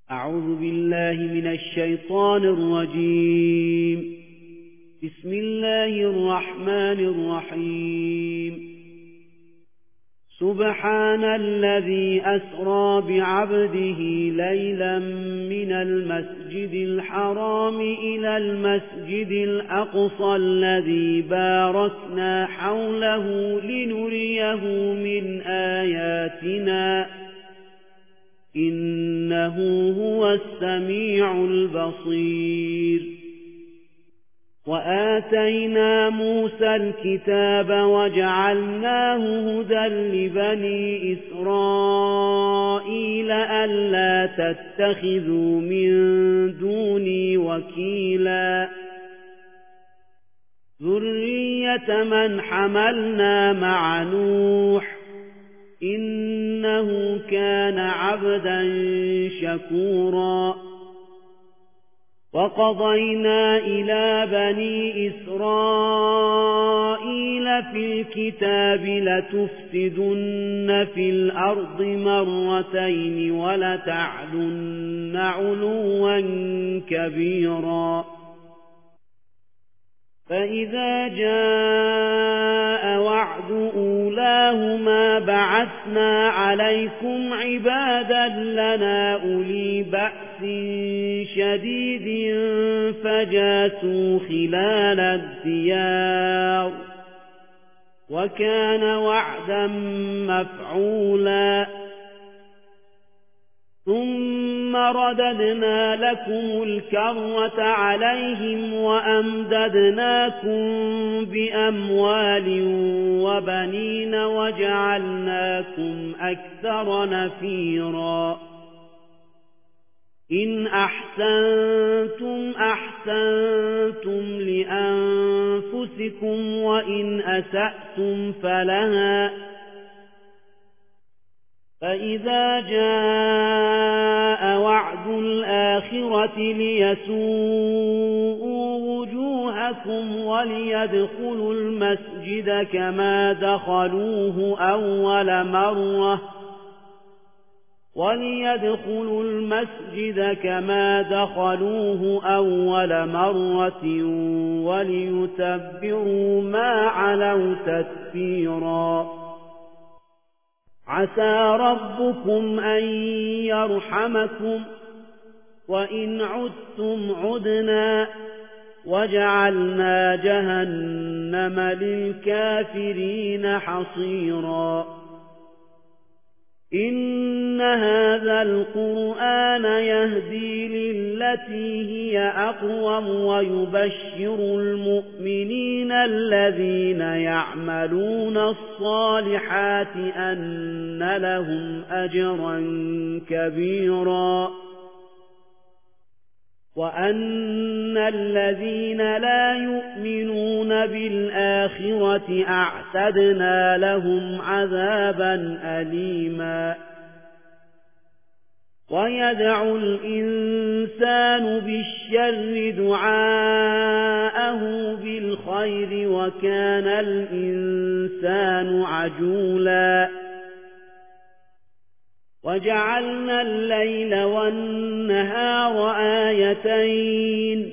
أعوذ بالله من الشيطان الرجيم. بسم الله الرحمن الرحيم. سبحان الذي أسرى بعبده ليلا من المسجد الحرام إلى المسجد الأقصى الذي باركنا حوله لنريه من آياتنا إنه هو السميع البصير. وآتينا موسى الكتاب وجعلناه هدى لبني إسرائيل ألا تتخذوا من دوني وكيلا ذرية من حملنا مع نوح إنه كان عبدا شكورا. وقضينا إلى بني إسرائيل في الكتاب لتفسدن في الأرض مرتين ولتعلن علوا كبيرا. فإذا جاء وعد أولاهما بعثنا عليكم عبادا لنا أولي بأس شديد فجاسوا خلال الديار وكان وعدا مفعولا. ثم رددنا لكم الكرة عليهم وأمددناكم بأموال وبنين وجعلناكم أكثر نفيرا. إن أحسنتم أحسنتم لأنفسكم وإن أسأتم فلها. فإذا جاء وعد الآخرة ليسوءوا وجوهكم وليدخلوا المسجد كما دخلوه أول مرة وليتبروا ما علوا تتبيرا. عسى ربكم أن يرحمكم وإن عدتم عدنا وجعلنا جهنم للكافرين حصيرا. إن هذا القرآن يهدي للتي هي أقوم ويبشر المؤمنين الذين يعملون الصالحات أن لهم أجرا كبيرا وأن الذين لا يؤمنون بالآخرة أعتدنا لهم عذابا أليما. ويدعو الإنسان بالشر دعاءه بالخير وكان الإنسان عجولا. وجعلنا الليل والنهار آيتين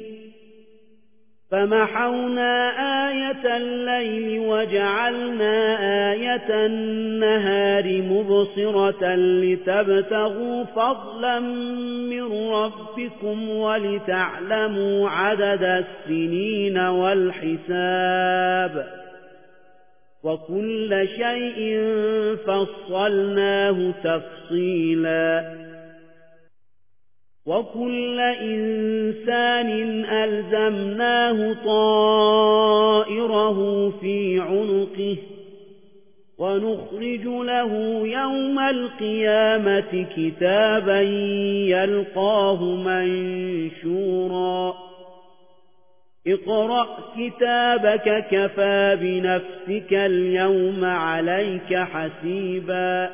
فمحونا آية الليل وجعلنا آية النهار مبصرة لتبتغوا فضلا من ربكم ولتعلموا عدد السنين والحساب وكل شيء فصلناه تفصيلا. وكل إنسان ألزمناه طائره في عنقه ونخرج له يوم القيامة كتابا يلقاه منشورا. اقرأ كتابك كفى بنفسك اليوم عليك حسيبا.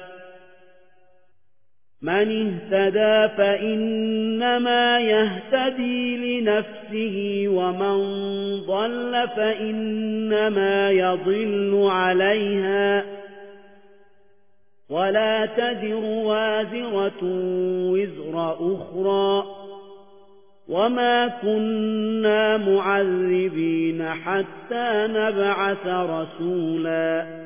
من اهتدى فإنما يهتدي لنفسه ومن ضل فإنما يضل عليها ولا تزر وازرة وزر أخرى وما كنا معذبين حتى نبعث رسولا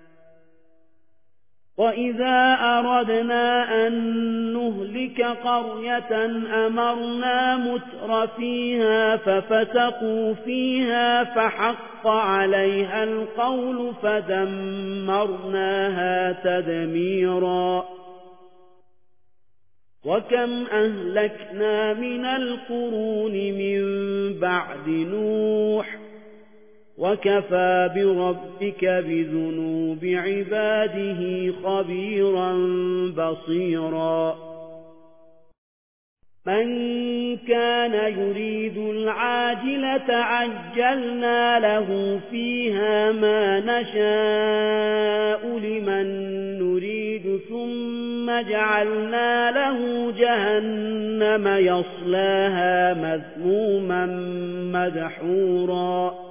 وإذا أردنا أن نهلك قرية أمرنا متر فيها ففسقوا فيها فحق عليها القول فدمرناها تدميرا وكم أهلكنا من القرون من بعد نوح وكفى بربك بذنوب عباده خبيرا بصيرا من كان يريد العاجلة عجلنا له فيها ما نشاء لمن نريد ثم جعلنا له جهنم يصلاها مذموما مدحورا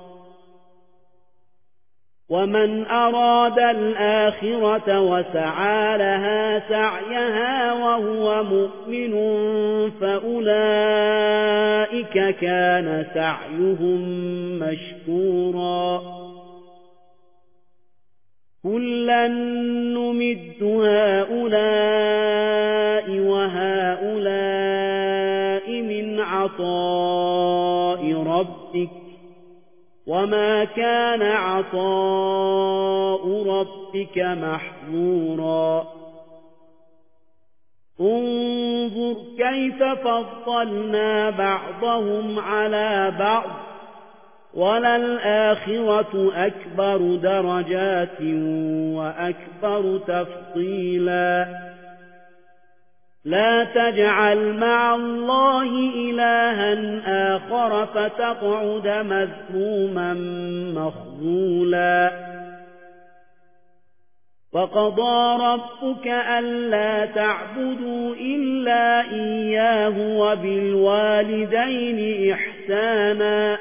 ومن أراد الآخرة وسعى لها سعيها وهو مؤمن فأولئك كان سعيهم مشكورا كلا نمد هؤلاء وهؤلاء من عطاء ربك وما كان عطاء ربك محظورا انظر كيف فضلنا بعضهم على بعض وللآخرة أكبر درجات وأكبر تفضيلا لا تجعل مع الله إلها آخر فتقعد مذموما مخذولا وقضى ربك ألا تعبدوا إلا إياه وبالوالدين إحسانا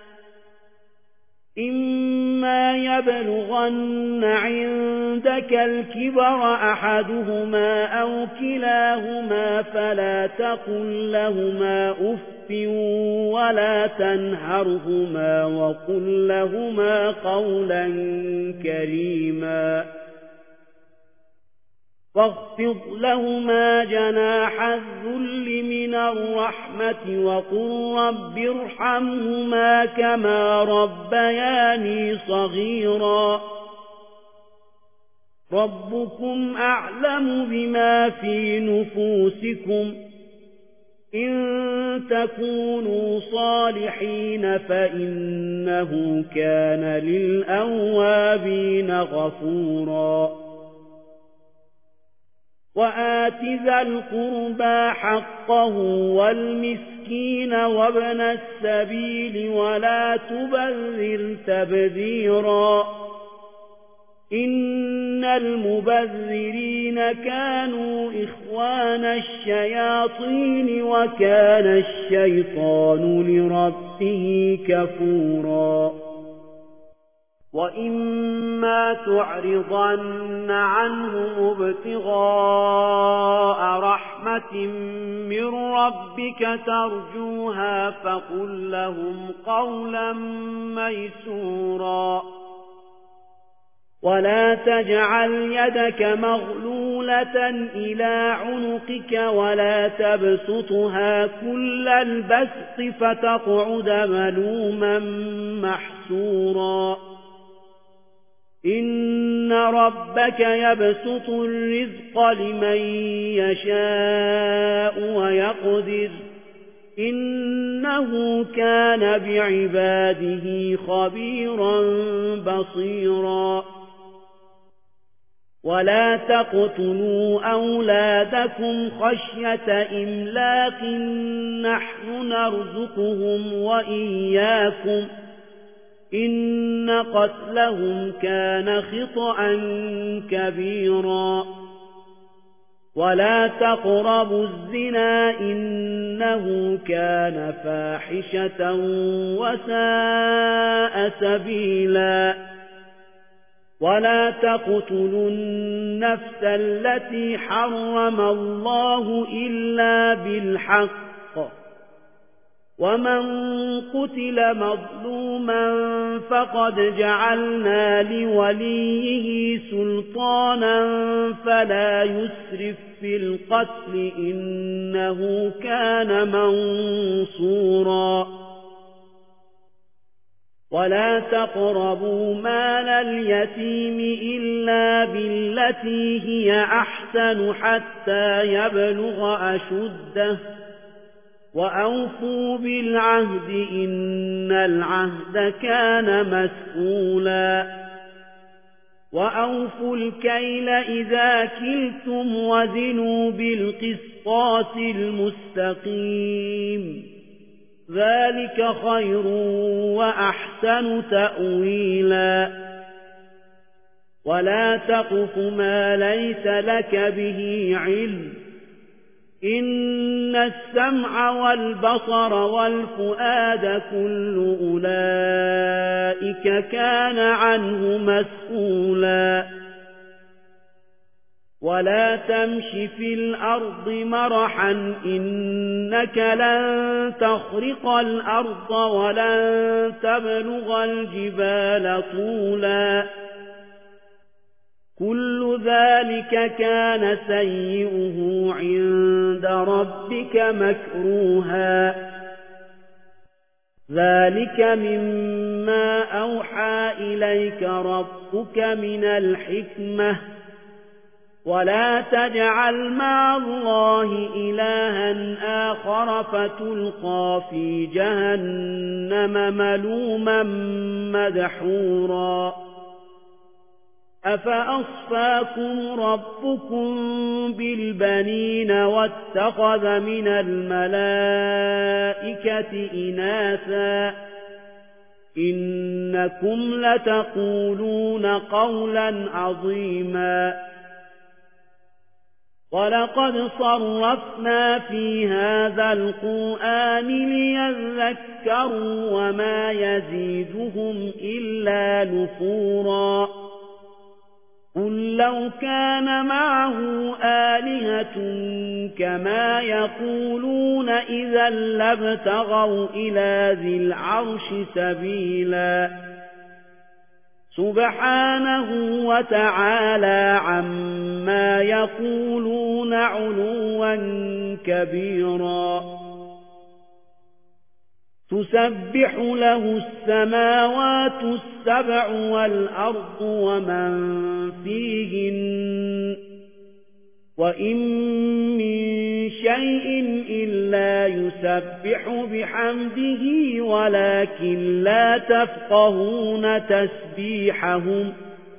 إما يبلغن عندك الكبر أحدهما أو كلاهما فلا تقل لهما أف ولا تنهرهما وقل لهما قولا كريما واخفض لهما جناح الذل من الرحمة وقل رب ارحمهما كما ربياني صغيرا ربكم أعلم بما في نفوسكم إن تكونوا صالحين فإنه كان للأوابين غفورا وآت ذا القربى حقه والمسكين وابن السبيل ولا تبذر تبذيرا إن المبذرين كانوا إخوان الشياطين وكان الشيطان لربه كفورا وإما تعرضن عنهم ابتغاء رحمة من ربك ترجوها فقل لهم قولا ميسورا ولا تجعل يدك مغلولة إلى عنقك ولا تبسطها كل البسط فتقعد ملوما محسورا إن ربك يبسط الرزق لمن يشاء ويقدر إنه كان بعباده خبيرا بصيرا ولا تقتلوا أولادكم خشية إملاق نحن نرزقهم وإياكم إن قتلهم كان خطأ كبيرا ولا تقربوا الزنا إنه كان فاحشة وساء سبيلا ولا تقتلوا النفس التي حرم الله إلا بالحق ومن قتل مظلوما فقد جعلنا لوليه سلطانا فلا يسرف في القتل إنه كان منصورا ولا تقربوا مال اليتيم إلا بالتي هي أحسن حتى يبلغ أشده وأوفوا بالعهد إن العهد كان مسؤولا وأوفوا الكيل إذا كلتم وزنوا بالقسطاس المستقيم ذلك خير وأحسن تأويلا ولا تقف ما ليس لك به علم إن السمع والبصر والفؤاد كل أولئك كان عنه مسؤولا ولا تمش في الأرض مرحا إنك لن تخرق الأرض ولن تبلغ الجبال طولا كل ذلك كان سيئه عند ربك مكروها ذلك مما أوحى إليك ربك من الحكمة ولا تجعل مع الله إلها آخر فتلقى في جهنم ملوما مدحورا أفأصفاكم ربكم بالبنين واتخذ من الملائكة إناثا إنكم لتقولون قولا عظيما ولقد صرفنا في هذا القرآن ليذكروا وما يزيدهم إلا نفورا قل لو كان معه آلهة كما يقولون إذا لابتغوا إلى ذي العرش سبيلا سبحانه وتعالى عما يقولون علوا كبيرا تسبح له السماوات السبع والأرض ومن فيهن وإن من شيء إلا يسبح بحمده ولكن لا تفقهون تسبيحهم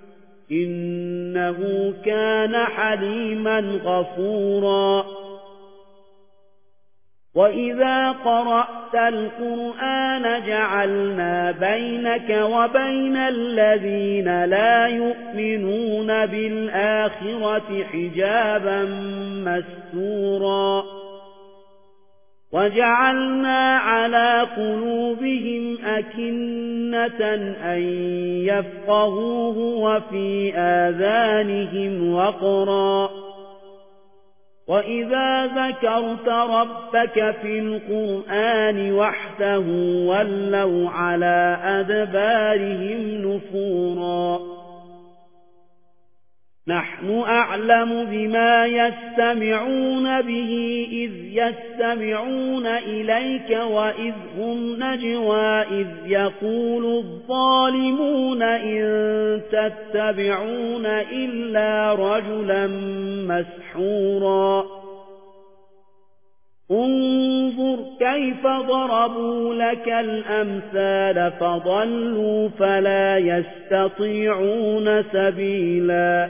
إنه كان حليما غفورا وإذا قرأت القرآن جعلنا بينك وبين الذين لا يؤمنون بالآخرة حجابا مستورا وجعلنا على قلوبهم أكنة أن يفقهوه وفي آذانهم وقرا وإذا ذكرت ربك في القرآن وحده ولوا على أدبارهم نفورا نحن أعلم بما يستمعون به إذ يستمعون إليك وإذ هم نجوى إذ يقول الظالمون إن تتبعون إلا رجلا مسحورا انظر كيف ضربوا لك الأمثال فضلوا فلا يستطيعون سبيلا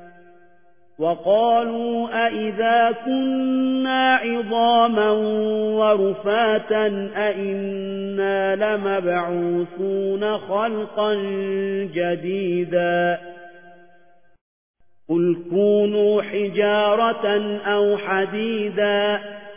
وقالوا أئذا كنا عظاما ورفاتا أئنا لمبعوثون خلقا جديدا قل كونوا حجارة أو حديدا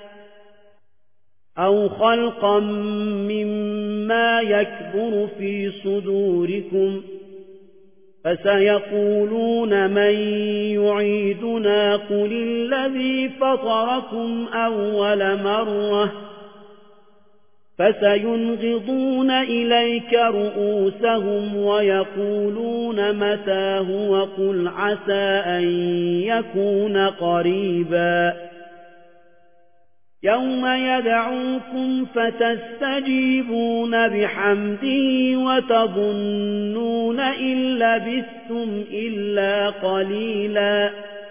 أو خلقا مما يكبر في صدوركم فسيقولون من يعيدنا قل الذي فطركم أول مرة فسينغضون إليك رؤوسهم ويقولون متى هو قل عسى أن يكون قريبا يوم يدعوكم فتستجيبون بحمده وتظنون إن لبثتم إلا قليلا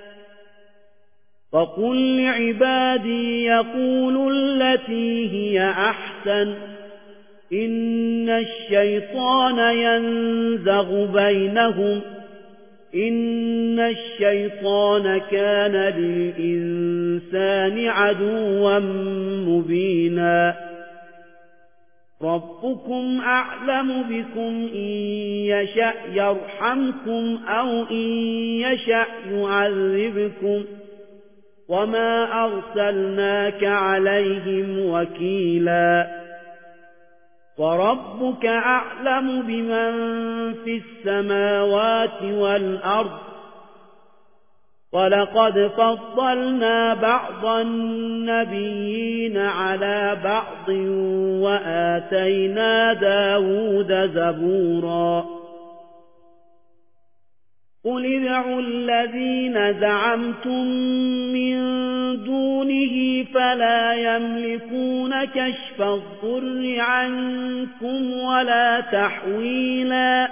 وقل لعبادي يقولوا التي هي أحسن إن الشيطان ينزغ بينهم إن الشيطان كان للإنسان عدوا مبينا ربكم أعلم بكم إن يشأ يرحمكم أو إن يشأ يعذبكم وما أرسلناك عليهم وكيلا وربك أعلم بمن في السماوات والأرض ولقد فضلنا بعض النبيين على بعض وآتينا داود زبورا قل ادعوا الذين زعمتم من دونه فلا يملكون كشف الضر عنكم ولا تحويلا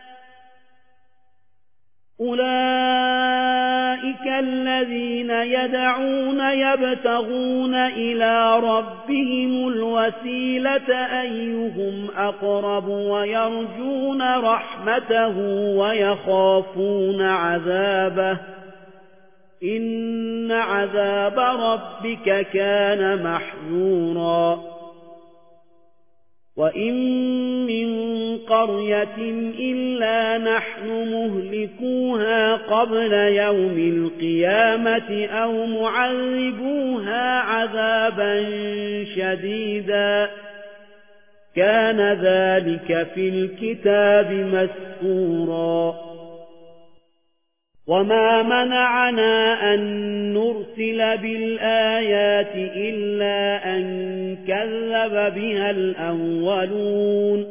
أولئك الذين يدعون يبتغون إلى ربهم الوسيلة أيهم أقرب ويرجون رحمته ويخافون عذابه إن عذاب ربك كان محذورا وإن من قرية إلا نحن مهلكوها قبل يوم القيامة أو معذبوها عذابا شديدا كان ذلك في الكتاب مسطورا وما منعنا أن نرسل بالآيات إلا أن كذب بها الأولون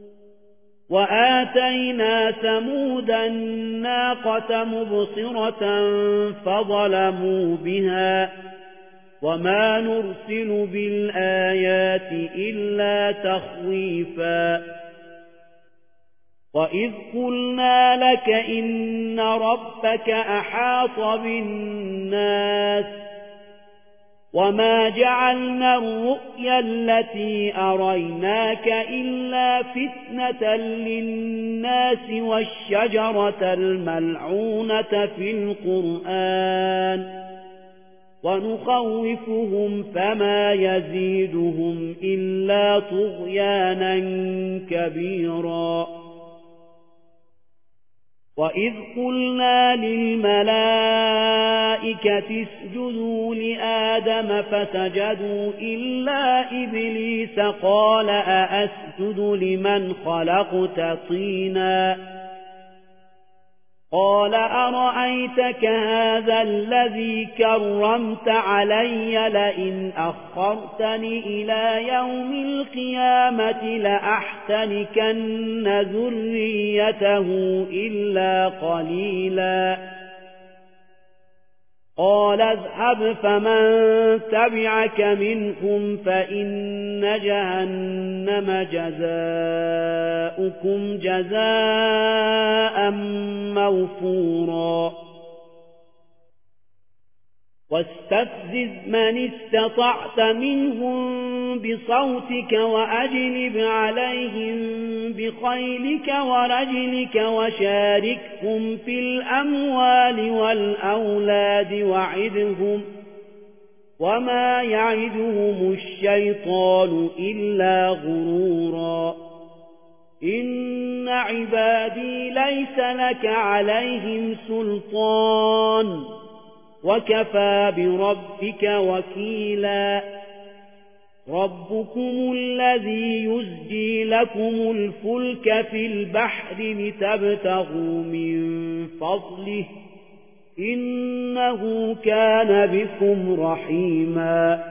وآتينا ثمود الناقة مبصرة فظلموا بها وما نرسل بالآيات إلا تخويفا وإذ قلنا لك إن ربك أحاط بالناس وما جعلنا الرؤيا التي أريناك إلا فتنة للناس والشجرة الملعونة في القرآن ونخوفهم فما يزيدهم إلا طغيانا كبيرا وإذ قلنا للملائكة اسجدوا لآدم فسجدوا إلا إبليس قال أأسجد لمن خلقت طينا قال أرأيتك هذا الذي كرمت علي لئن أخرتني إلى يوم القيامة لأحتنكن ذريته إلا قليلا قال اذهب فمن تبعك منهم فإن جهنم جزاؤكم جزاء موفورا واستفزز من استطعت منهم بصوتك وأجلب عليهم بخيلك ورجلك وشاركهم في الأموال والأولاد وعدهم وما يعدهم الشيطان إلا غرورا إن عبادي ليس لك عليهم سلطان وكفى بربك وكيلا ربكم الذي يزجي لكم الفلك في البحر لتبتغوا من فضله إنه كان بكم رحيما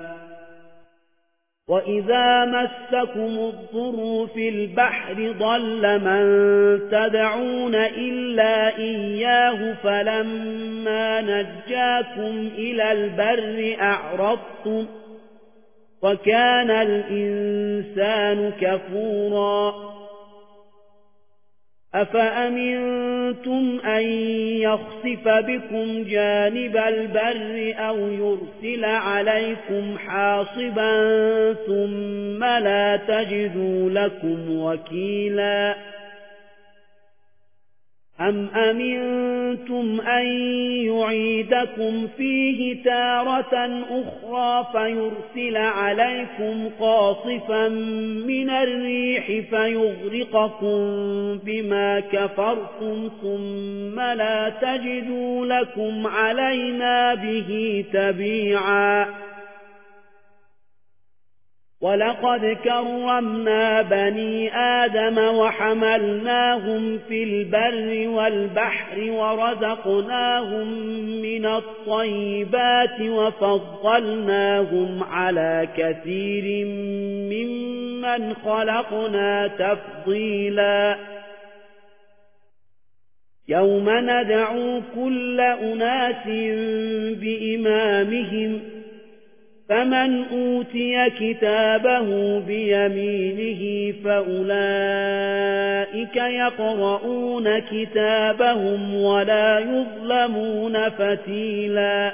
وإذا مسكم الضر في البحر ضل من تدعون إلا إياه فلما نجاكم إلى البر أعرضتم وكان الإنسان كفورا أفأمنتم أن يخسف بكم جانب البر أو يرسل عليكم حاصبا ثم لا تجدوا لكم وكيلا أم أمنتم أن يعيدكم فيه تارة أخرى فيرسل عليكم قاصفا من الريح فيغرقكم بما كفرتم ثم لا تجدوا لكم علينا به تبيعا ولقد كرمنا بني آدم وحملناهم في البر والبحر ورزقناهم من الطيبات وفضلناهم على كثير ممن خلقنا تفضيلا يوم ندعو كل أناس بإمامهم فمن أوتي كتابه بيمينه فأولئك يقرؤون كتابهم ولا يظلمون فتيلا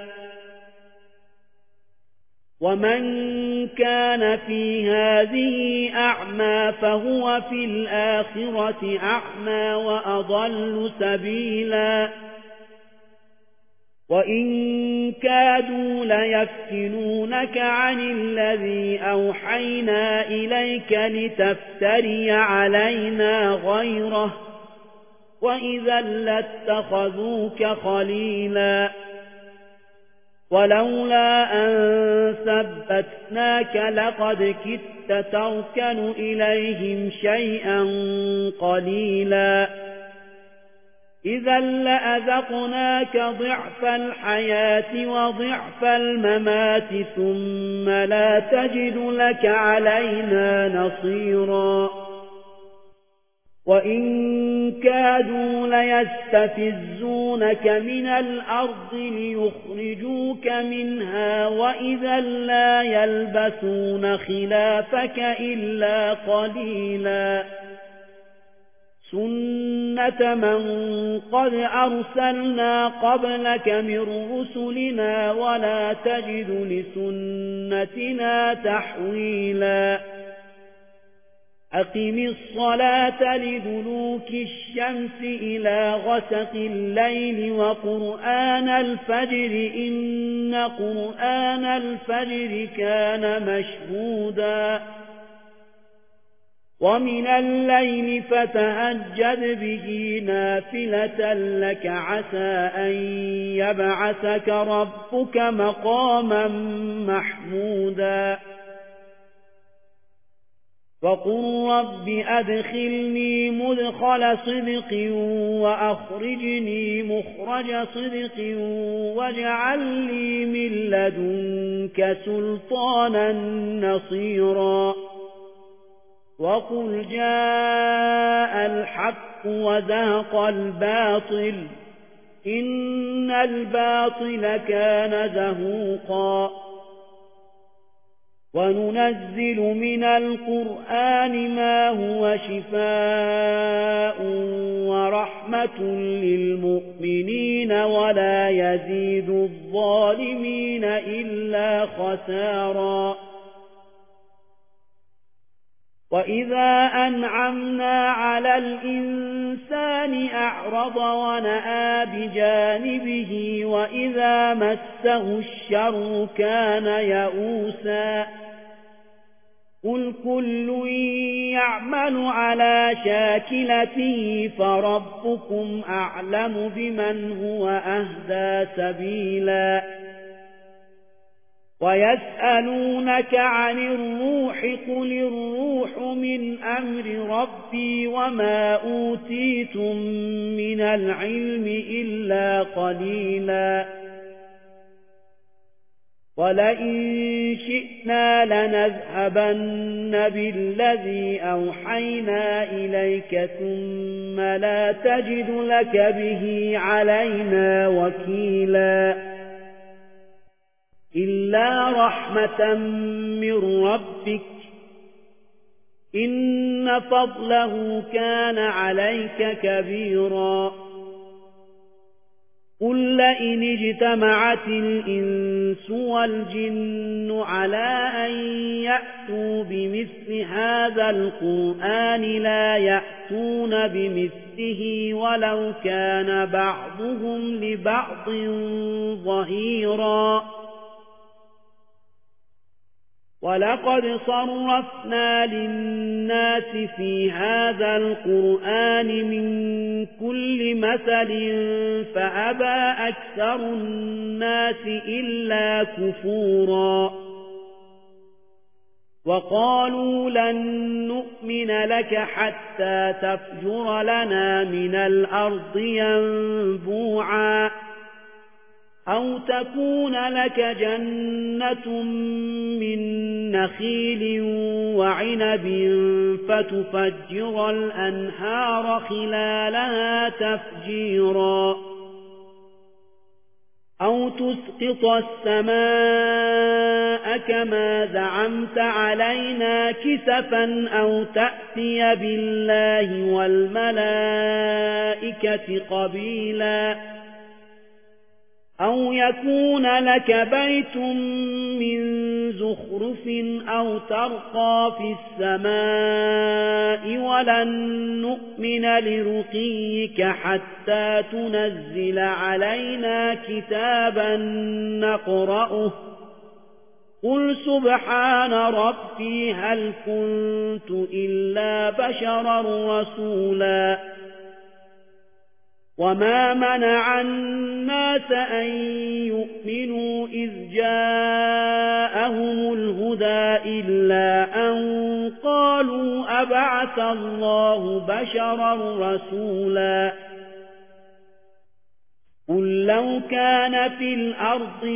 ومن كان في هذه أعمى فهو في الآخرة أعمى وأضل سبيلا وإن كادوا ليفتنونك عن الذي أوحينا إليك لتفتري علينا غيره وإذا لاتخذوك خليلا ولولا أن ثبتناك لقد كدت تركن إليهم شيئا قليلا إذا لأذقناك ضعف الحياة وضعف الممات ثم لا تجد لك علينا نصيرا وإن كادوا ليستفزونك من الأرض ليخرجوك منها وإذا لا يلبثون خلافك إلا قليلا سنة من قد أرسلنا قبلك من رسلنا ولا تجد لسنتنا تحويلا أقم الصلاة لدلوك الشمس إلى غسق الليل وقرآن الفجر إن قرآن الفجر كان مشهودا ومن الليل فتهجد به نافلة لك عسى أن يبعثك ربك مقاما محمودا وقل رب أدخلني مدخل صدق وأخرجني مخرج صدق واجعل لي من لدنك سلطانا نصيرا وقل جاء الحق وزهق الباطل إن الباطل كان زهوقا وننزل من القرآن ما هو شفاء ورحمة للمؤمنين ولا يزيد الظالمين إلا خسارا وإذا أنعمنا على الإنسان أعرض ونأى بجانبه وإذا مسه الشر كان يئوسا قل كل يعمل على شاكلته فربكم أعلم بمن هو أهدى سبيلا ويسألونك عن الروح قل الروح من أمر ربي وما أوتيتم من العلم إلا قليلا ولئن شئنا لنذهبن بالذي أوحينا إليك ثم لا تجد لك به علينا وكيلا إلا رحمة من ربك إن فضله كان عليك كبيرا قل لئن اجتمعت الإنس والجن على أن يأتوا بمثل هذا القرآن لا يأتون بمثله ولو كان بعضهم لبعض ظهيرا ولقد صرفنا للناس في هذا القرآن من كل مثل فأبى أكثر الناس إلا كفورا وقالوا لن نؤمن لك حتى تفجر لنا من الأرض ينبوعا أو تكون لك جنة من نخيل وعنب فتفجر الأنهار خلالها تفجيرا أو تسقط السماء كما زعمت علينا كسفا أو تأتي بالله والملائكة قبيلا أو يكون لك بيت من زخرف أو ترقى في السماء ولن نؤمن لرقيك حتى تنزل علينا كتابا نقرأه قل سبحان ربي هل كنت إلا بشرا رسولا وما منع الناس أن يؤمنوا إذ جاءهم الهدى إلا أن قالوا أبعث الله بشرا رسولا قل لو كان في الأرض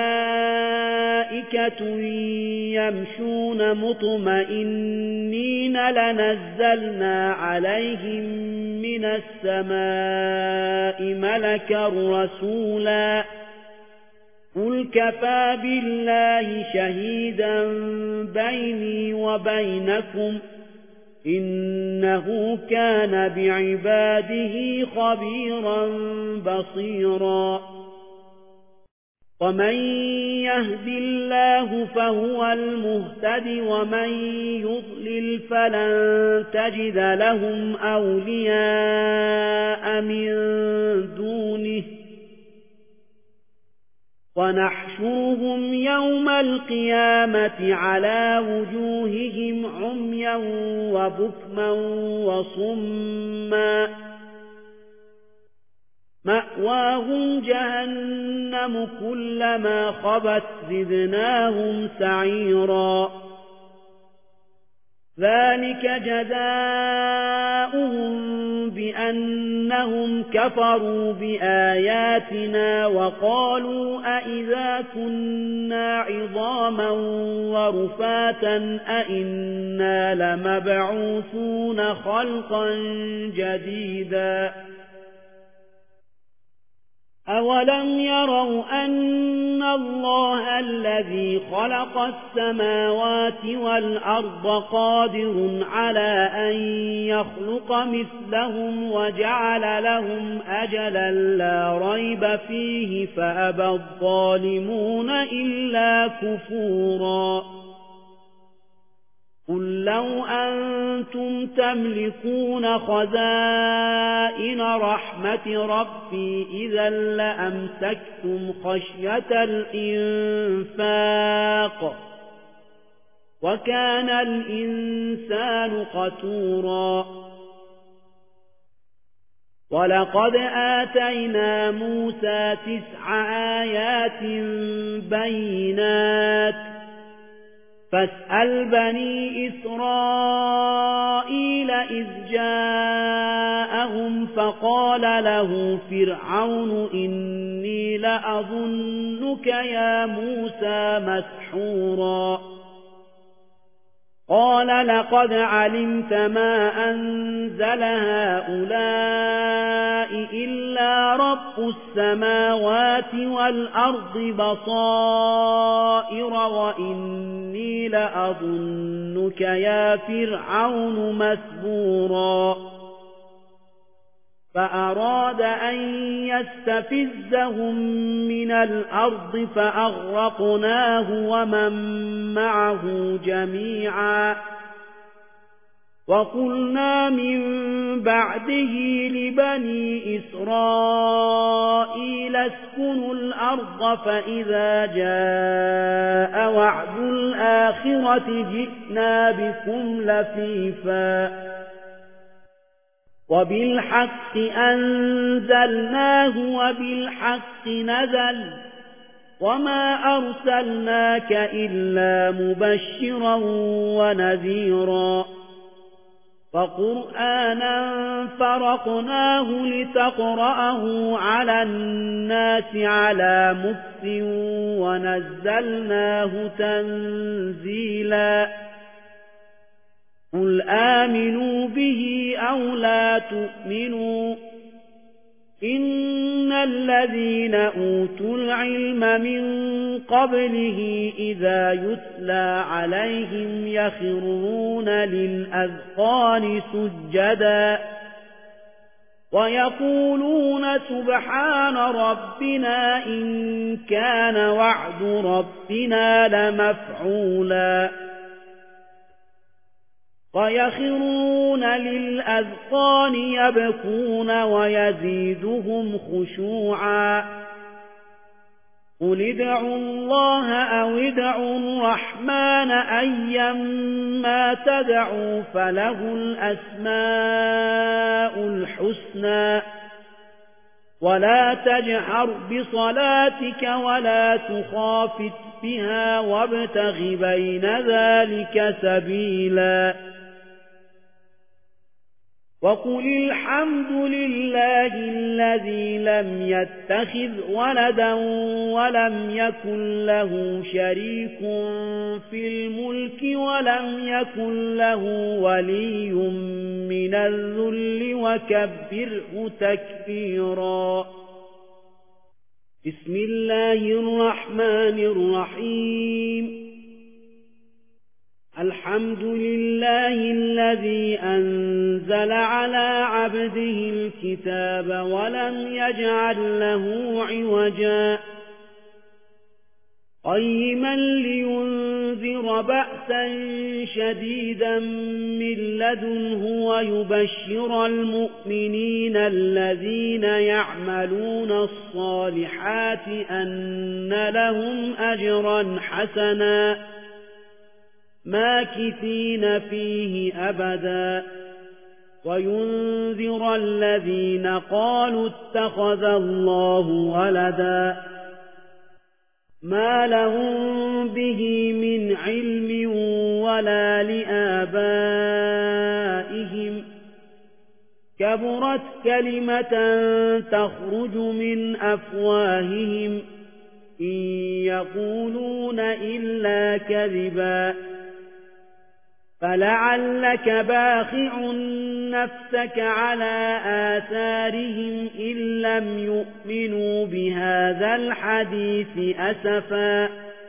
ملائكة يمشون مطمئنين لنزلنا عليهم من السماء ملكا رسولا قل كفى بالله شهيدا بيني وبينكم إنه كان بعباده خبيرا بصيرا ومن يهد الله فهو المهتد ومن يضلل فلن تجد لهم أولياء من دونه ونحشرهم يوم القيامة على وجوههم عميا وبكما وصما مأواهم جهنم كلما خبت زدناهم سعيرا ذلك جزاؤهم بأنهم كفروا بآياتنا وقالوا أئذا كنا عظاما ورفاتا أئنا لمبعوثون خلقا جديدا أولم يروا أن الله الذي خلق السماوات والأرض قادر على أن يخلق مثلهم وجعل لهم أجلا لا ريب فيه فأبى الظالمون إلا كفورا قل لو أنتم تملكون خزائن رحمة ربي إذا لأمسكتم خشية الإنفاق وكان الإنسان قتورا ولقد آتينا موسى 9 آيات بينات فاسأل بني إسرائيل إذ جاءهم فقال له فرعون إني لأظنك يا موسى مسحورا قال لقد علمت ما أنزل هؤلاء إلا رب السماوات والأرض بصائر وإني لأظنك يا فرعون مسبورا فأراد أن يستفزهم من الأرض فأغرقناه ومن معه جميعا وقلنا من بعده لبني إسرائيل اسكنوا الأرض فإذا جاء وعد الآخرة جئنا بكم لفيفا وبالحق أنزلناه وبالحق نزل وما أرسلناك إلا مبشرا ونذيرا فقرآنا فرقناه لتقرأه على الناس على مكث ونزلناه تنزيلا قل آمنوا به أو لا تؤمنوا إن الذين أوتوا العلم من قبله إذا يتلى عليهم يخرون للأذقان سجدا ويقولون سبحان ربنا إن كان وعد ربنا لمفعولا ويخرون للأذقان يبكون ويزيدهم خشوعا قل ادعوا الله أو ادعوا الرحمن أيما تدعوا فله الأسماء الحسنى ولا تجهر بصلاتك ولا تخافت بها وابتغ بين ذلك سبيلا وقل الحمد لله الذي لم يتخذ ولدا ولم يكن له شريك في الملك ولم يكن له ولي من الذل وكبره تكبيرا بسم الله الرحمن الرحيم الحمد لله الذي أنزل على عبده الكتاب ولم يجعل له عوجا قيما لينذر بأسا شديدا من لدنه ويبشر المؤمنين الذين يعملون الصالحات أن لهم أجرا حسنا ماكثين فيه أبدا وينذر الذين قالوا اتخذ الله ولدا ما لهم به من علم ولا لآبائهم كبرت كلمة تخرج من أفواههم إن يقولون إلا كذبا فلعلك باخع نفسك على آثارهم إن لم يؤمنوا بهذا الحديث أسفا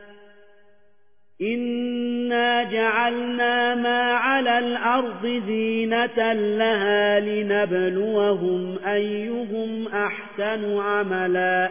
إنا جعلنا ما على الأرض زينة لها لنبلوهم أيهم أحسن عملا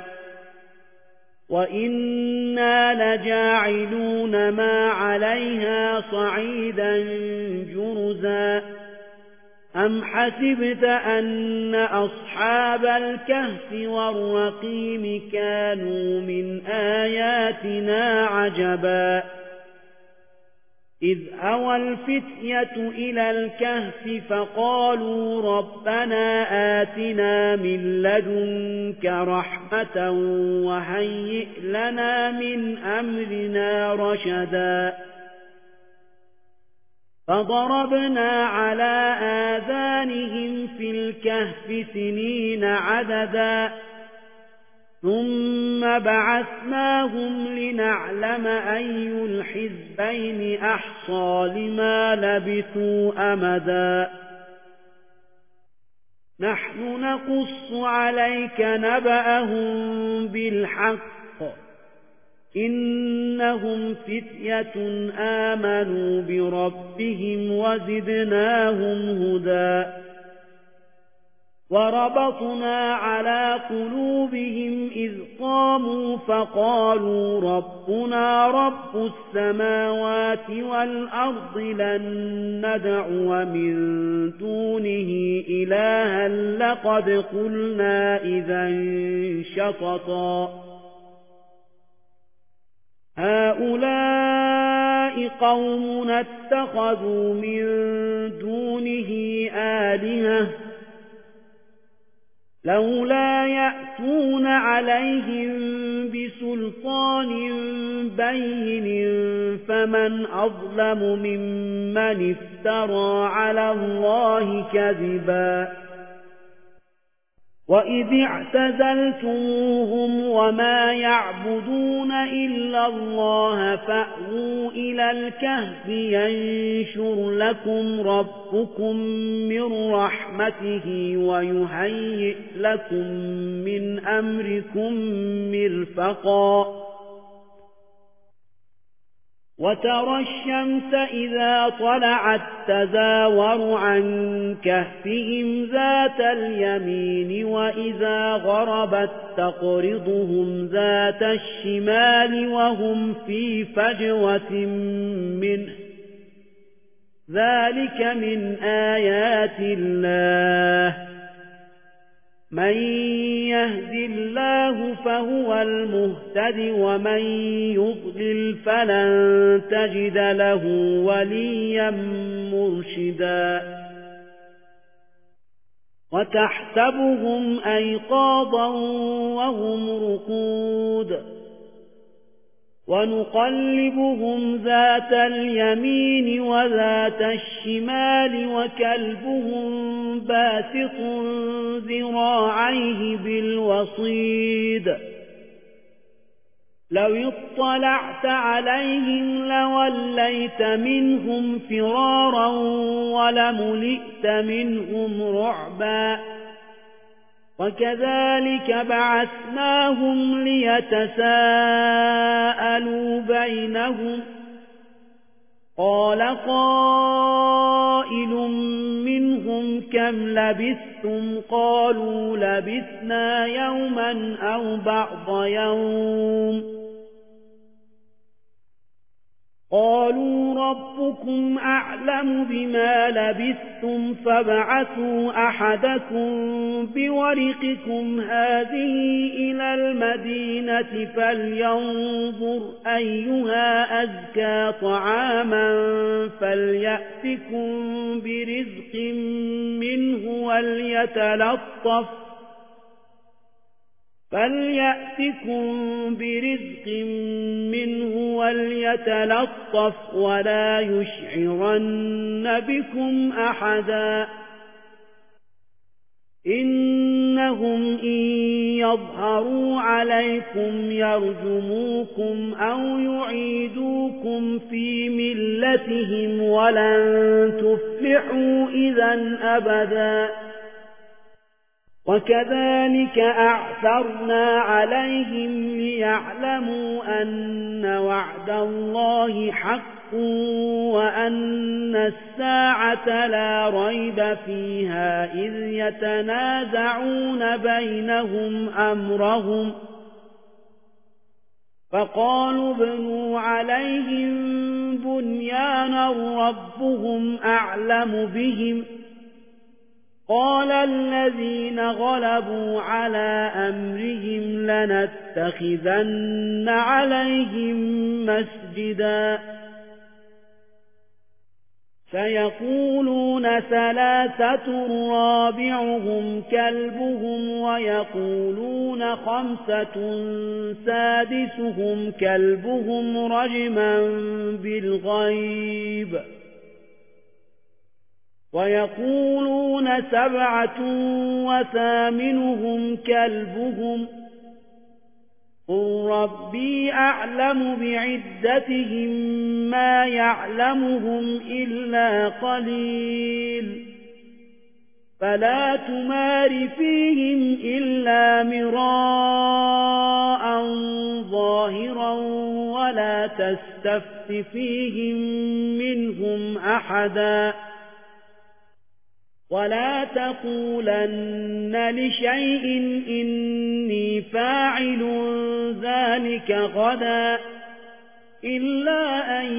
وإنا لجاعلون ما عليها صعيدا جرزا أم حسبت أن أصحاب الكهف والرقيم كانوا من آياتنا عجبا إذ أوى الفتية إلى الكهف فقالوا ربنا آتنا من لدنك رحمة وهيئ لنا من أمرنا رشدا فضربنا على آذانهم في الكهف سنين عددا ثم بعثناهم لنعلم أي الحزبين أحصى لما لبثوا أمدا نحن نقص عليك نبأهم بالحق إنهم فتية آمنوا بربهم وزدناهم هدى وربطنا على قلوبهم إذ قاموا فقالوا ربنا رب السماوات والأرض لن ندعو من دونه إلها لقد قلنا إذا شططا هؤلاء قوم اتخذوا من دونه آلهة لولا يأتون عليهم بسلطان بين فمن أظلم ممن افترى على الله كذبا وإذ اعتزلتموهم وما يعبدون إلا الله فأووا إلى الكهف ينشر لكم ربكم من رحمته ويهيئ لكم من أمركم مرفقا وترى الشمس إذا طلعت تزاور عن كهفهم ذات اليمين وإذا غربت تقرضهم ذات الشمال وهم في فجوة منه ذلك من آيات الله من يهد الله فهو المهتد ومن يضلل فلن تجد له وليا مرشدا وتحسبهم أيقاظا وهم رقود ونقلبهم ذات اليمين وذات الشمال وكلبهم باسط ذراعيه بالوصيد لو اطلعت عليهم لوليت منهم فرارا ولملئت منهم رعبا وكذلك بعثناهم ليتساءلوا بينهم قال قائل منهم كم لبثتم قالوا لبثنا يوما أو بعض يوم قالوا ربكم أعلم بما لبثتم فابعثوا أحدكم بورقكم هذه إلى المدينة فلينظر أيها أزكى طعاما فليأتكم برزق منه وليتلطف ولا يشعرن بكم أحدا إنهم إن يظهروا عليكم يرجموكم أو يعيدوكم في ملتهم ولن تفلحوا إذا أبدا وكذلك أعثرنا عليهم ليعلموا أن وعد الله حق وأن الساعة لا ريب فيها إذ يتنازعون بينهم أمرهم فقالوا ابنوا عليهم بنيانا ربهم أعلم بهم قال الذين غلبوا على أمرهم لنتخذن عليهم مسجدا سيقولون ثلاثة رابعهم كلبهم ويقولون خمسة سادسهم كلبهم رجما بالغيب ويقولون سبعة وثامنهم كلبهم قل ربي أعلم بعدتهم ما يعلمهم إلا قليل فلا تمار فيهم إلا مراء ظاهرا ولا تستفت فيهم منهم أحدا ولا تقولن لشيء إني فاعل ذلك غدا إلا أن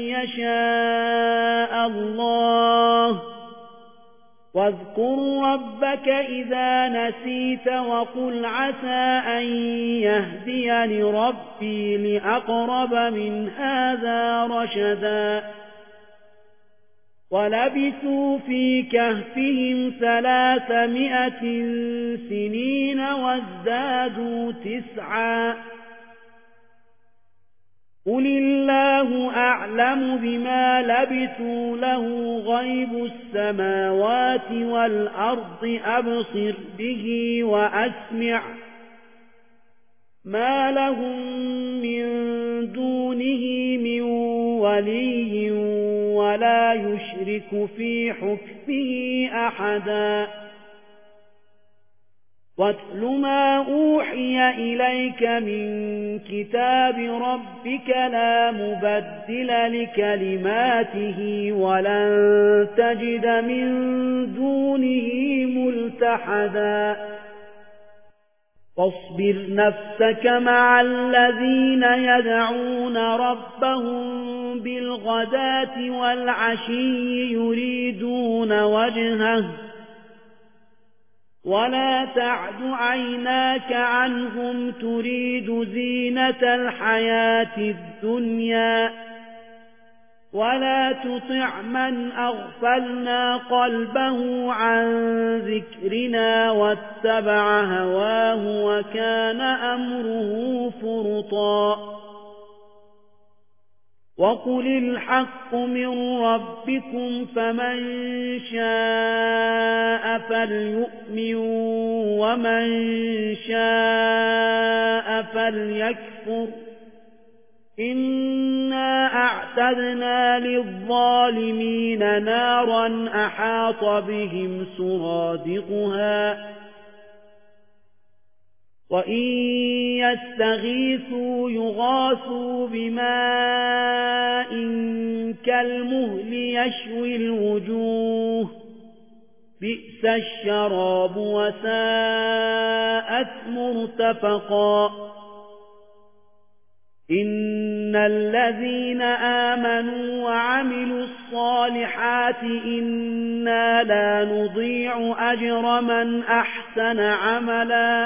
يشاء الله واذكر ربك إذا نسيت وقل عسى أن يهديني ربي لأقرب من هذا رشدا ولبثوا في كهفهم 300 سنين وازدادوا 9 قل الله أعلم بما لبثوا له غيب السماوات والأرض أبصر به وأسمع ما لهم من دونه من ولي ولا يشرك في حكمه أحدا واتل ما أوحي إليك من كتاب ربك لا مبدل لكلماته ولن تجد من دونه ملتحدا فاصبر نفسك مع الذين يدعون ربهم بالغداة والعشي يريدون وجهه ولا تعد عيناك عنهم تريد زينة الحياة الدنيا ولا تطع من أغفلنا قلبه عن ذكرنا واتبع هواه وكان أمره فرطا وقل الحق من ربكم فمن شاء فليؤمن ومن شاء فليكفر إنا أعتدنا للظالمين نارا أحاط بهم سرادقها وإن يستغيثوا يغاثوا بماء كالمهل يشوي الوجوه بئس الشراب وساءت مرتفقا إن الذين آمنوا وعملوا الصالحات إنا لا نضيع أجر من أحسن عملا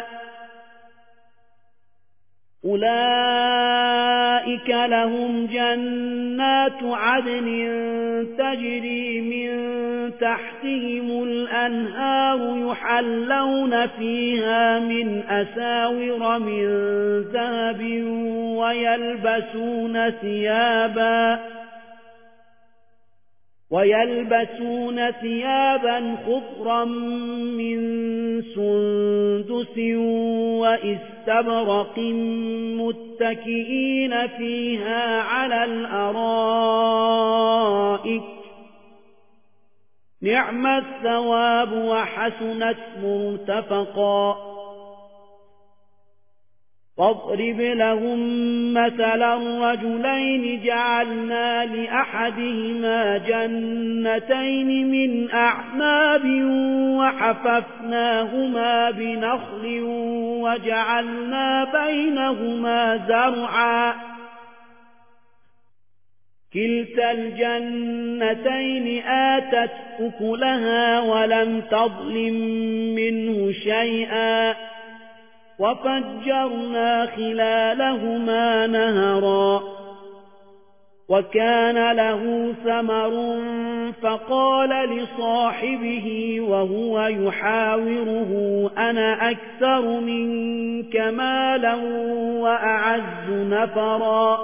أولئك لهم جنات عدن تجري من تحتهم الأنهار يحلون فيها من أساور من ذهب ويلبسون ثيابا خضرا من سندس وإستبرق متكئين فيها على الأرائك نعم الثواب وحسنت مرتفقا فاضرب لهم مثلا رجلين جعلنا لأحدهما جنتين من أعناب وحففناهما بنخل وجعلنا بينهما زرعا كلتا الجنتين آتت أكلها ولم تظلم منه شيئا وفجرنا خلالهما نهرا وكان له ثمر فقال لصاحبه وهو يحاوره أنا أكثر منك مالا وأعز نفرا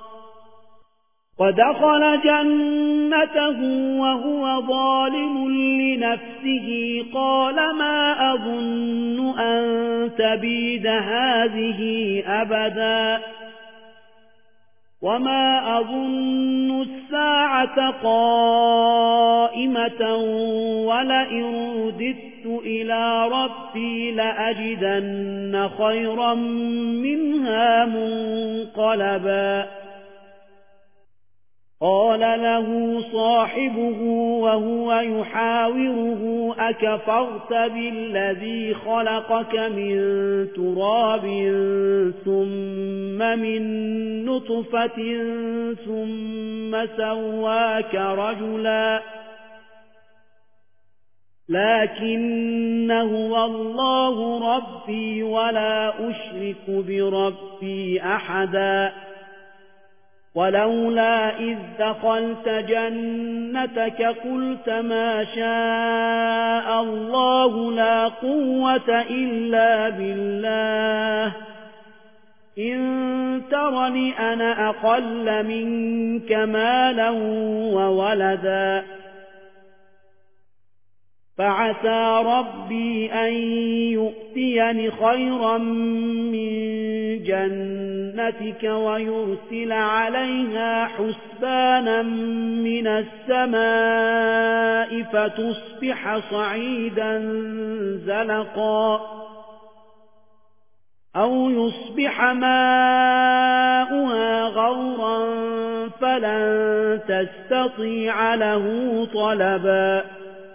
ودخل جنته وهو ظالم لنفسه قال ما أظن أن تبيد هذه أبدا وما أظن الساعة قائمة ولئن رددت إلى ربي لأجدن خيرا منها منقلبا قال له صاحبه وهو يحاوره أكفرت بالذي خلقك من تراب ثم من نطفة ثم سواك رجلا لكن هو الله ربي ولا أشرك بربي أحدا ولولا إذ دخلت جنتك قلت ما شاء الله لا قوة إلا بالله إن ترني أنا أقل منك مالا وولدا فعسى ربي أن يؤتيني خيرا من جنتك ويرسل عليها حسبانا من السماء فتصبح صعيدا زلقا أو يصبح ماؤها غورا فلن تستطيع له طلبا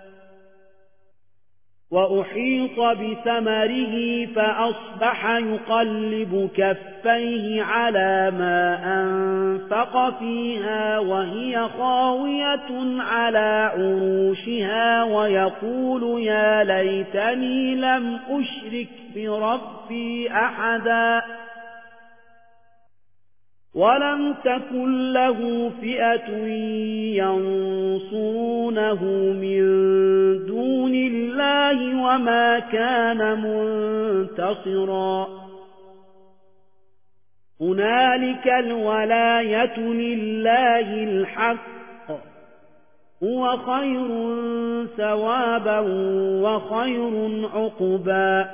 وأحيط بثمره فأصبح يقلب كفيه على ما أنفق فيها وهي خاوية على عروشها ويقول يا ليتني لم أشرك بربي أحدا ولم تكن له فئة ينصرونه من دون الله وما كان منتصرا هنالك الولاية لله الحق هو خير ثوابا وخير عقبا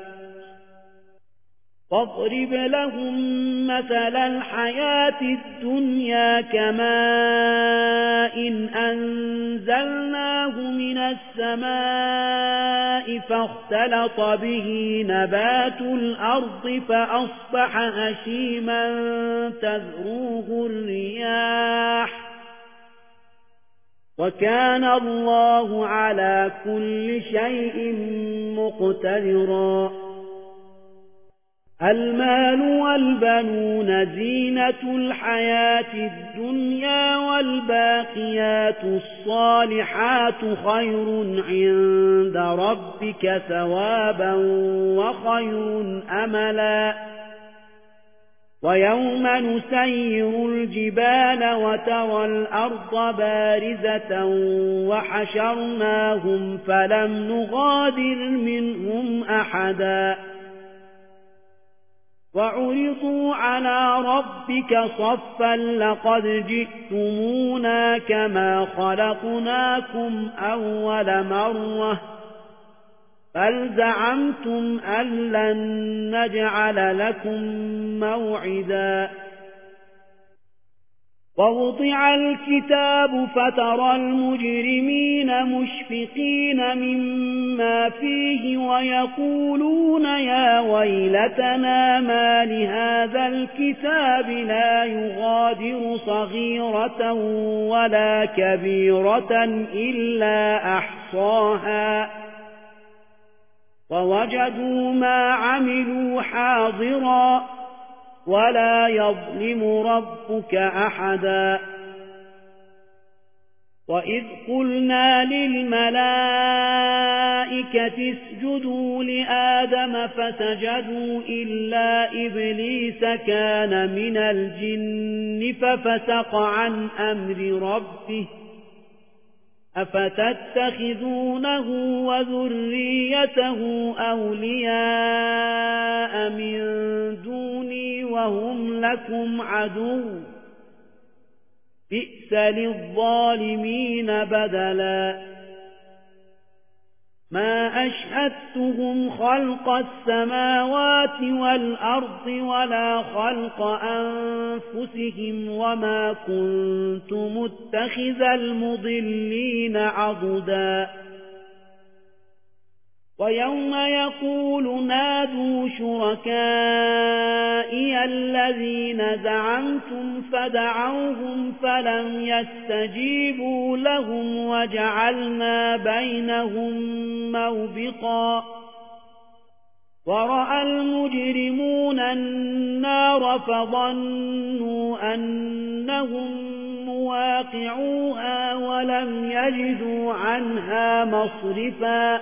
واضرب لهم مثل الحياة الدنيا كماء أنزلناه من السماء فاختلط به نبات الأرض فأصبح هشيما تذروه الرياح وكان الله على كل شيء مقتدرا المال والبنون زينة الحياة الدنيا والباقيات الصالحات خير عند ربك ثوابا وخير أملا ويوم نسير الجبال وترى الأرض بارزة وحشرناهم فلم نغادر منهم أحدا وعرضوا على ربك صفا لقد جئتمونا كما خلقناكم أول مرة بل زعمتم أن لن نجعل لكم موعدا ووضع الكتاب فترى المجرمين مشفقين مما فيه ويقولون يا ويلتنا ما لهذا الكتاب لا يغادر صغيرة ولا كبيرة إلا أحصاها ووجدوا ما عملوا حاضرا ولا يظلم ربك أحدا وإذ قلنا للملائكة اسجدوا لآدم فسجدوا إلا إبليس كان من الجن ففسق عن أمر ربه أفتتخذونه وذريته أولياء من دوني وهم لكم عدو بئس للظالمين بدلا ما أشهدتهم خلق السماوات والأرض ولا خلق أنفسهم وما كنت متخذ المضلين عضدا ويوم يقول نادوا شركائي الذين زعمتم فدعوهم فلم يستجيبوا لهم وجعلنا بينهم موبقا ورأى المجرمون النار فظنوا أنهم مواقعوها ولم يجدوا عنها مصرفا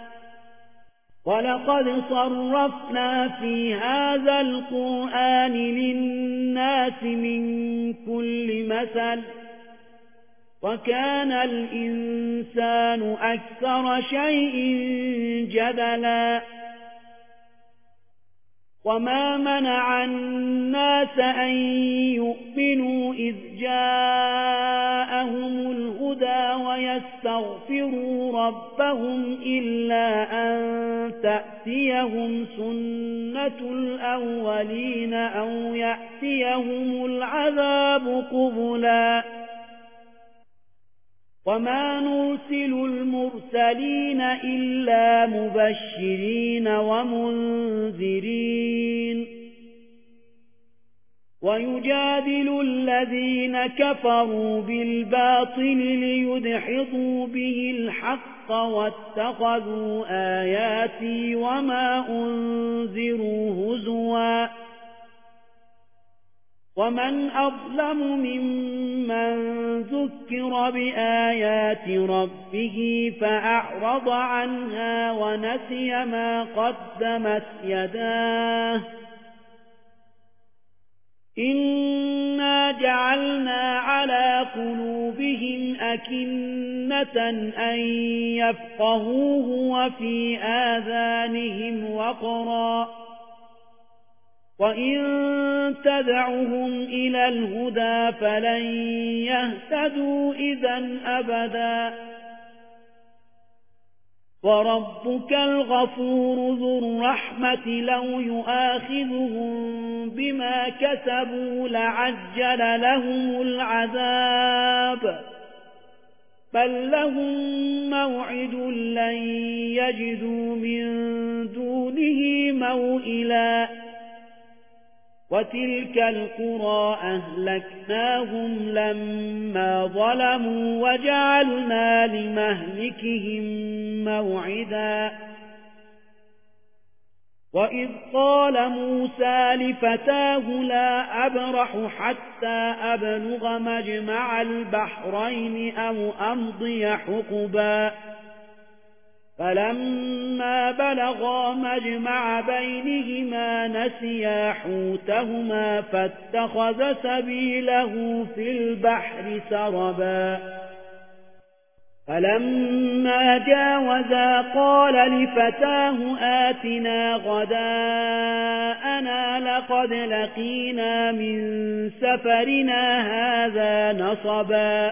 ولقد صرفنا في هذا القرآن للناس من كل مثل وكان الإنسان أكثر شيء جدلا وما منع الناس أن يؤمنوا إذ جاءهم الهدى ويستغفروا ربهم إلا أن تأتيهم سنة الأولين أو يأتيهم العذاب قبلا وما نرسل المرسلين إلا مبشرين ومنذرين ويجادل الذين كفروا بالباطل ليدحضوا به الحق واتخذوا آياتي وما أنذروا هزوا ومن أظلم ممن ذكر بآيات ربه فأعرض عنها ونسي ما قدمت يداه إنا جعلنا على قلوبهم أكنة أن يفقهوه وفي آذانهم وقرا وإن تدعهم إلى الهدى فلن يهتدوا إذا أبدا وربك الغفور ذو الرحمة لو يؤاخذهم بما كسبوا لعجل لهم العذاب بل لهم موعد لن يجدوا من دونه موئلا وتلك القرى أهلكناهم لما ظلموا وجعلنا لمهلكهم موعدا وإذ قال موسى لفتاه لا أبرح حتى أبلغ مجمع البحرين أو أمضي حقبا فلما بلغا مجمع بينهما نسيا حوتهما فاتخذ سبيله في البحر سربا فلما جاوزا قال لفتاه آتنا غداءنا لقد لقينا من سفرنا هذا نصبا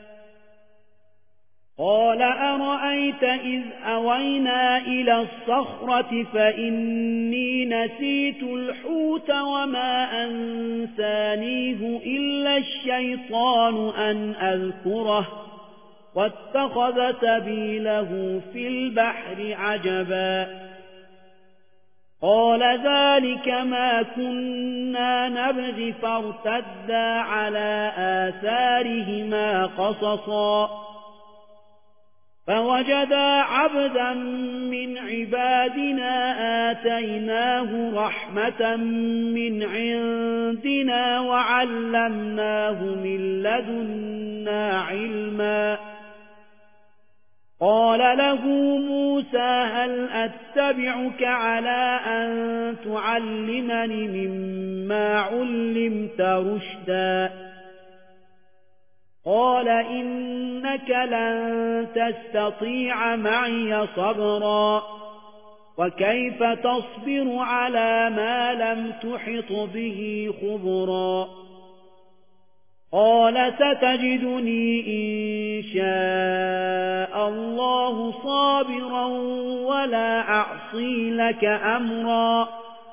قال أرأيت إذ أوينا إلى الصخرة فإني نسيت الحوت وما أنسانيه إلا الشيطان أن أذكره واتخذ سبيله في البحر عجبا قال ذلك ما كنا نبغي فارتدا على آثارهما قصصا فوجدا عبدا من عبادنا آتيناه رحمة من عندنا وعلمناه من لدنا علما قال له موسى هل أتبعك على أن تعلمني مما علمت رشدا قال إنك لن تستطيع معي صبرا وكيف تصبر على ما لم تحط به خبرا قال ستجدني إن شاء الله صابرا ولا أعصي لك أمرا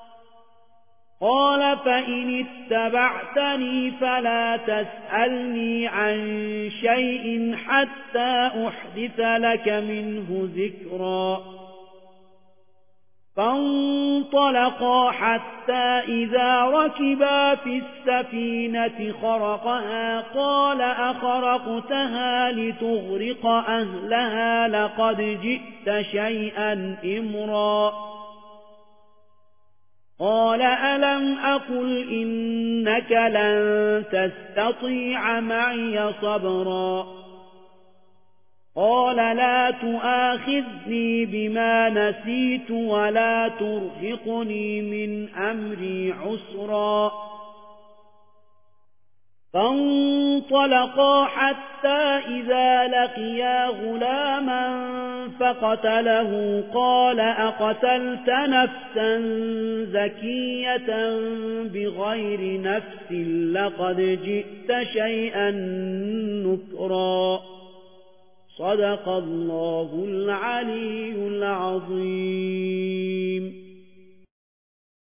قال فإن اتبعتني فلا تسألني عن شيء حتى أحدث لك منه ذكرا فانطلقا حتى إذا ركبا في السفينة خرقها قال أخرقتها لتغرق أهلها لقد جئت شيئا إمرا قال ألم أقل إنك لن تستطيع معي صبرا قال لا تؤاخذني بما نسيت ولا ترهقني من أمري عسرا فانطلقا حتى إذا لقيا غلاما فقتله قال أقتلت نفسا زكية بغير نفس لقد جئت شيئا نكرا صدق الله العلي العظيم.